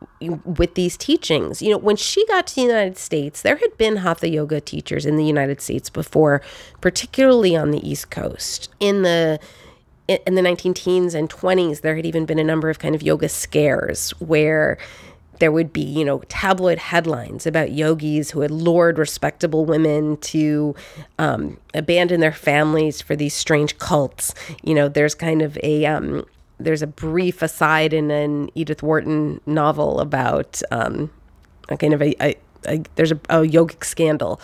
with these teachings. You know, when she got to the United States, there had been Hatha yoga teachers in the United States before, particularly on the East Coast. In the in the nineteen teens and twenties, there had even been a number of kind of yoga scares where there would be, you know, tabloid headlines about yogis who had lured respectable women to um, abandon their families for these strange cults. You know, there's kind of a um, There's a brief aside in an Edith Wharton novel about um, a kind of a, a, a there's a, a yogic scandal.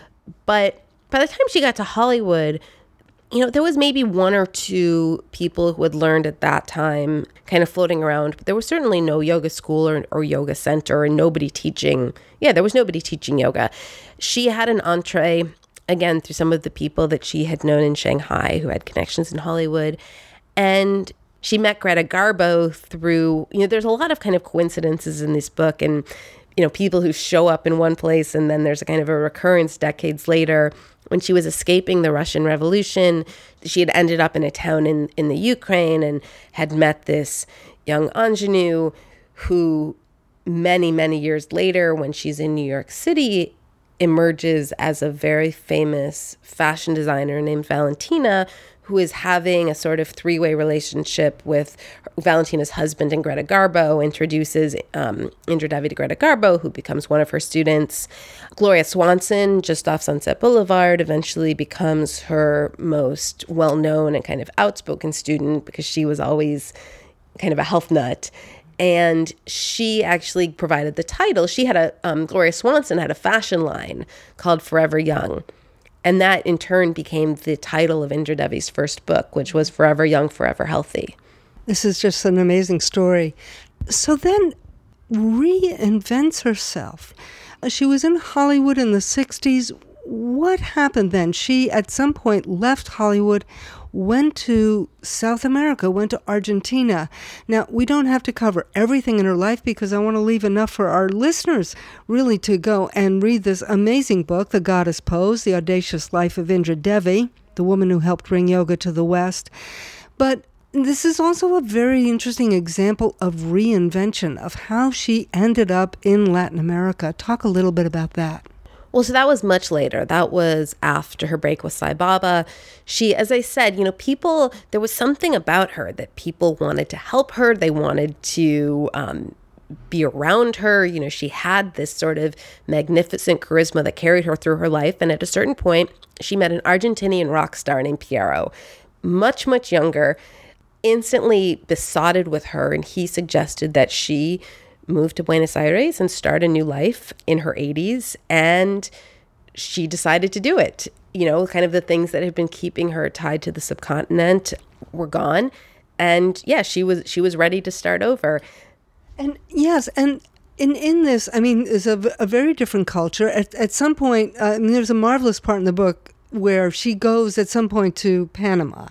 But by the time she got to Hollywood, you know, there was maybe one or two people who had learned at that time kind of floating around. But there was certainly no yoga school or, or yoga center and nobody teaching. Yeah, there was nobody teaching yoga. She had an entree, again, through some of the people that she had known in Shanghai who had connections in Hollywood. And she met Greta Garbo through, you know, there's a lot of kind of coincidences in this book and, you know, people who show up in one place and then there's a kind of a recurrence decades later. When she was escaping the Russian Revolution, she had ended up in a town in, in the Ukraine and had met this young ingenue who many, many years later, when she's in New York City, emerges as a very famous fashion designer named Valentina, who is having a sort of three-way relationship with Valentina's husband and Greta Garbo, introduces um, Indra Devi to Greta Garbo, who becomes one of her students. Gloria Swanson, just off Sunset Boulevard, eventually becomes her most well-known and kind of outspoken student because she was always kind of a health nut. And she actually provided the title. She had a, um, Gloria Swanson had a fashion line called Forever Young. And that, in turn, became the title of Indra Devi's first book, which was Forever Young, Forever Healthy. This is just an amazing story. So then reinvents herself. She was in Hollywood in the sixties. What happened then? She, at some point, left Hollywood, went to South America, went to Argentina. Now, we don't have to cover everything in her life because I want to leave enough for our listeners really to go and read this amazing book, The Goddess Pose, The Audacious Life of Indra Devi, the woman who helped bring yoga to the West. But this is also a very interesting example of reinvention, of how she ended up in Latin America. Talk a little bit about that. Well, so that was much later. That was after her break with Sai Baba. She, as I said, you know, people, there was something about her that people wanted to help her. They wanted to um, be around her. You know, she had this sort of magnificent charisma that carried her through her life. And at a certain point, she met an Argentinian rock star named Piero, much, much younger, instantly besotted with her. And he suggested that she moved to Buenos Aires and start a new life in her eighties. And she decided to do it. You know, kind of the things that had been keeping her tied to the subcontinent were gone. And yeah, she was she was ready to start over. And yes, and in, in this, I mean, it's a, a very different culture. At, at some point, uh, I mean, there's a marvelous part in the book where she goes at some point to Panama.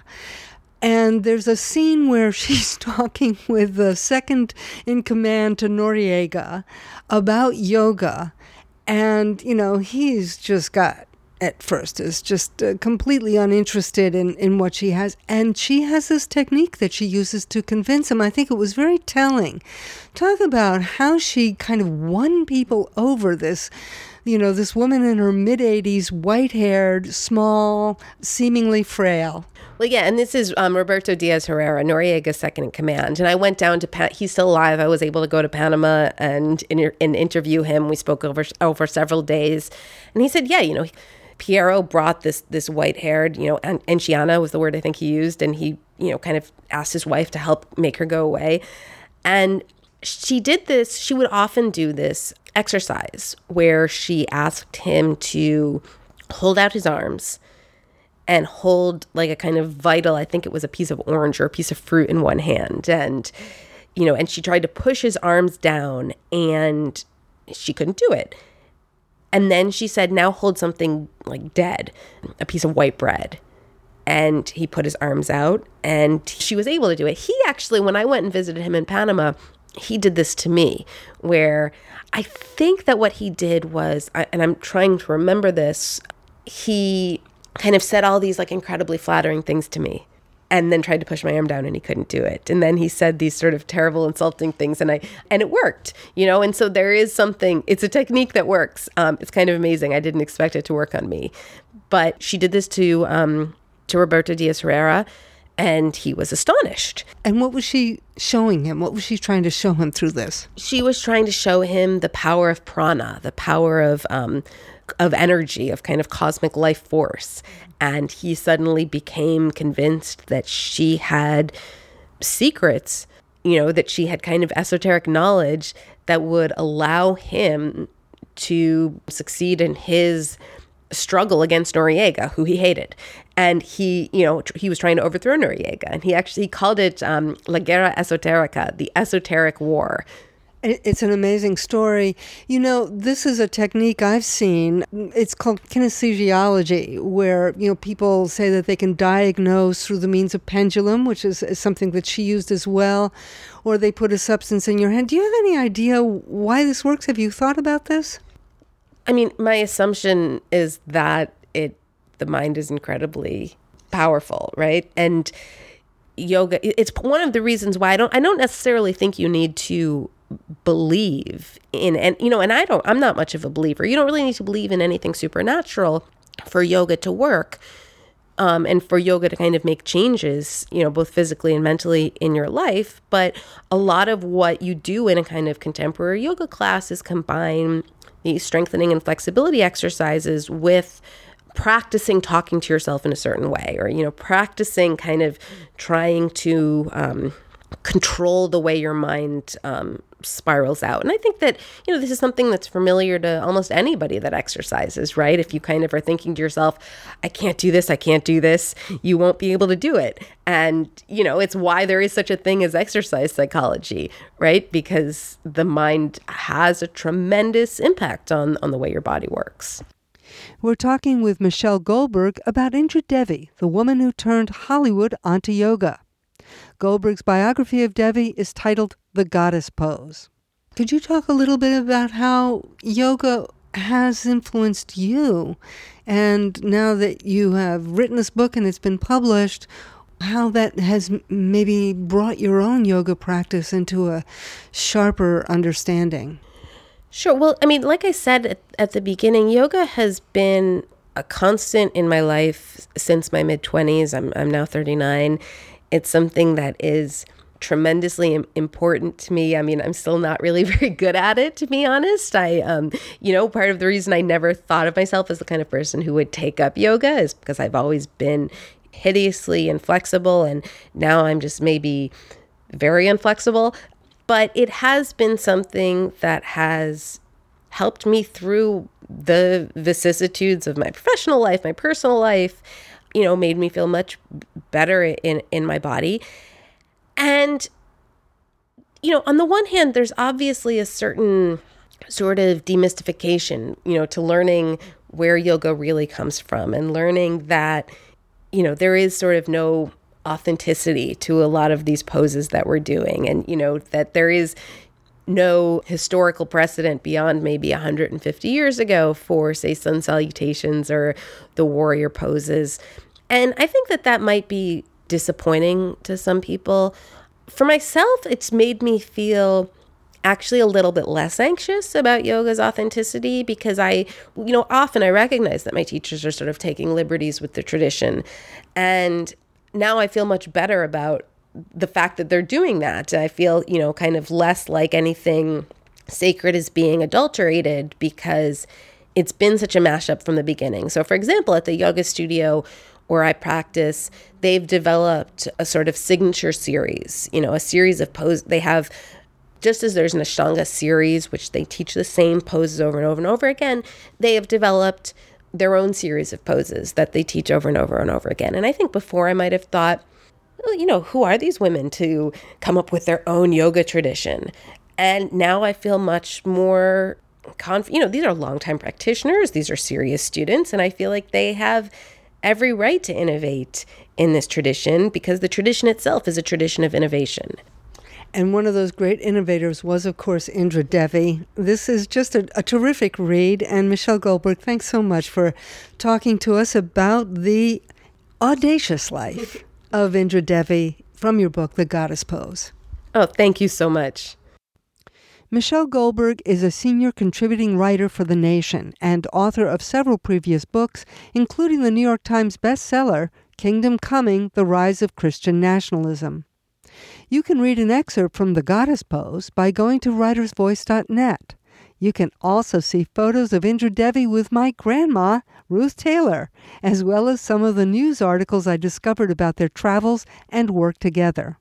And there's a scene where she's talking with the second in command to Noriega about yoga. And, you know, he's just got, at first, is just uh, completely uninterested in, in what she has. And she has this technique that she uses to convince him. I think it was very telling. Talk about how she kind of won people over, this, you know, this woman in her mid-eighties, white-haired, small, seemingly frail. Well, yeah, and this is um, Roberto Diaz Herrera, Noriega's second in command. And I went down to, pa- he's still alive. I was able to go to Panama and, in, and interview him. We spoke over over several days. And he said, yeah, you know, Piero brought this this white-haired, you know, an- Anciana was the word I think he used, and he, you know, kind of asked his wife to help make her go away. And she did this, she would often do this exercise where she asked him to hold out his arms and hold like a kind of vital, I think it was a piece of orange or a piece of fruit in one hand. And, you know, and she tried to push his arms down and she couldn't do it. And then she said, now hold something like dead, a piece of white bread. And he put his arms out and she was able to do it. He actually, when I went and visited him in Panama, he did this to me, where I think that what he did was, and I'm trying to remember this, he kind of said all these like incredibly flattering things to me and then tried to push my arm down and he couldn't do it. And then he said these sort of terrible, insulting things and I, and it worked, you know? And so there is something, it's a technique that works. Um, it's kind of amazing. I didn't expect it to work on me, but she did this to, um, to Roberto Diaz Herrera. And he was astonished. And what was she showing him? What was she trying to show him through this? She was trying to show him the power of prana, the power of um, of energy, of kind of cosmic life force. And he suddenly became convinced that she had secrets, you know, that she had kind of esoteric knowledge that would allow him to succeed in his struggle against Noriega, who he hated. And he, you know, he was trying to overthrow Noriega. And he actually he called it um, La Guerra Esoterica, the esoteric war. It's an amazing story. You know, this is a technique I've seen. It's called kinesiology, where, you know, people say that they can diagnose through the means of pendulum, which is, is something that she used as well, or they put a substance in your hand. Do you have any idea why this works? Have you thought about this? I mean, my assumption is that it the mind is incredibly powerful, right? And yoga, it's one of the reasons why I don't I don't necessarily think you need to believe in, and you know, and I don't I'm not much of a believer. You don't really need to believe in anything supernatural for yoga to work. Um, and for yoga to kind of make changes, you know, both physically and mentally in your life. But a lot of what you do in a kind of contemporary yoga class is combine these strengthening and flexibility exercises with practicing talking to yourself in a certain way, or, you know, practicing kind of trying to um, control the way your mind um, spirals out. And I think that, you know, this is something that's familiar to almost anybody that exercises, right? If you kind of are thinking to yourself, I can't do this, I can't do this, you won't be able to do it. And, you know, it's why there is such a thing as exercise psychology, right? Because the mind has a tremendous impact on, on the way your body works. We're talking with Michelle Goldberg about Indra Devi, the woman who turned Hollywood onto yoga. Goldberg's biography of Devi is titled The Goddess Pose. Could you talk a little bit about how yoga has influenced you? And now that you have written this book and it's been published, how that has maybe brought your own yoga practice into a sharper understanding? Sure. Well, I mean, like I said at, at the beginning, yoga has been a constant in my life since my mid-twenties. I'm I'm now thirty-nine. It's something that is tremendously important to me. I mean, I'm still not really very good at it, to be honest. I, um, you know, part of the reason I never thought of myself as the kind of person who would take up yoga is because I've always been hideously inflexible, and now I'm just maybe very inflexible. But it has been something that has helped me through the vicissitudes of my professional life, my personal life, you know, made me feel much better in, in my body. And, you know, on the one hand, there's obviously a certain sort of demystification, you know, to learning where yoga really comes from and learning that, you know, there is sort of no authenticity to a lot of these poses that we're doing. And, you know, that there is no historical precedent beyond maybe one hundred fifty years ago for, say, sun salutations or the warrior poses. And I think that that might be disappointing to some people. For myself, it's made me feel actually a little bit less anxious about yoga's authenticity because I, you know, often I recognize that my teachers are sort of taking liberties with the tradition. And now I feel much better about the fact that they're doing that. I feel, you know, kind of less like anything sacred is being adulterated because it's been such a mashup from the beginning. So for example, at the yoga studio where I practice, they've developed a sort of signature series, you know, a series of poses. They have, just as there's an Ashtanga series, which they teach the same poses over and over and over again, they have developed their own series of poses that they teach over and over and over again. And I think before I might have thought, well, you know, who are these women to come up with their own yoga tradition? And now I feel much more Conf- you know, these are longtime practitioners. These are serious students. And I feel like they have every right to innovate in this tradition because the tradition itself is a tradition of innovation. And one of those great innovators was, of course, Indra Devi. This is just a, a terrific read. And Michelle Goldberg, thanks so much for talking to us about the audacious life of Indra Devi from your book, The Goddess Pose. Oh, thank you so much. Michelle Goldberg is a senior contributing writer for The Nation and author of several previous books, including the New York Times bestseller, Kingdom Coming: The Rise of Christian Nationalism. You can read an excerpt from The Goddess Pose by going to writers voice dot net. You can also see photos of Indra Devi with my grandma, Ruth Taylor, as well as some of the news articles I discovered about their travels and work together.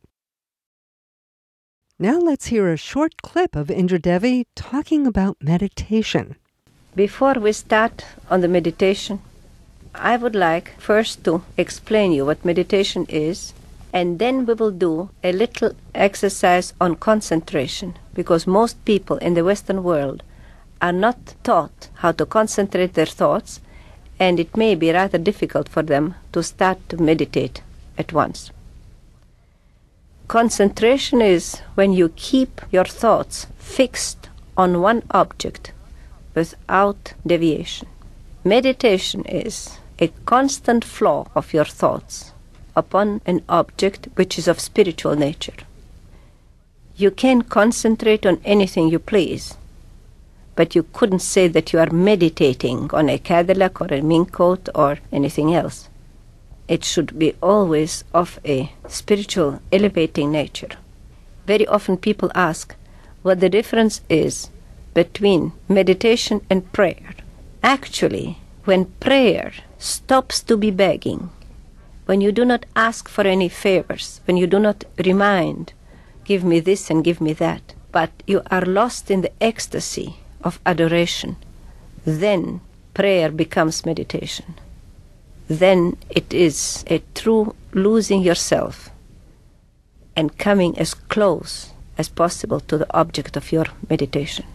Now let's hear a short clip of Indra Devi talking about meditation. Before we start on the meditation, I would like first to explain you what meditation is, and then we will do a little exercise on concentration, because most people in the Western world are not taught how to concentrate their thoughts, and it may be rather difficult for them to start to meditate at once. Concentration is when you keep your thoughts fixed on one object without deviation. Meditation is a constant flow of your thoughts upon an object which is of spiritual nature. You can concentrate on anything you please, but you couldn't say that you are meditating on a Cadillac or a mink coat or anything else. It should be always of a spiritual, elevating nature. Very often people ask what the difference is between meditation and prayer. Actually, when prayer stops to be begging, when you do not ask for any favors, when you do not remind, give me this and give me that, but you are lost in the ecstasy of adoration, then prayer becomes meditation. Then it is a true losing yourself and coming as close as possible to the object of your meditation.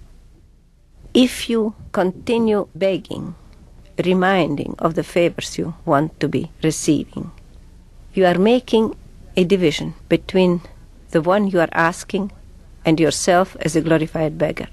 If you continue begging, reminding of the favors you want to be receiving, you are making a division between the one you are asking and yourself as a glorified beggar.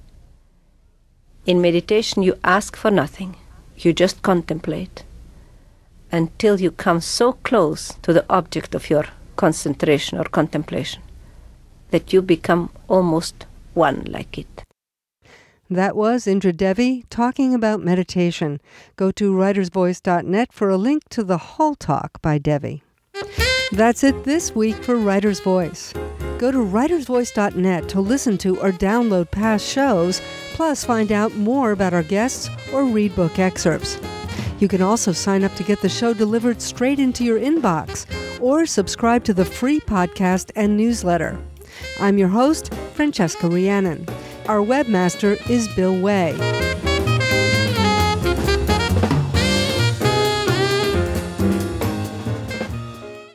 In meditation, you ask for nothing. You just contemplate until you come so close to the object of your concentration or contemplation that you become almost one like it. That was Indra Devi talking about meditation. Go to writers voice dot net for a link to the whole talk by Devi. That's it this week for Writer's Voice. Go to writers voice dot net to listen to or download past shows, plus find out more about our guests or read book excerpts. You can also sign up to get the show delivered straight into your inbox or subscribe to the free podcast and newsletter. I'm your host, Francesca Rhiannon. Our webmaster is Bill Way.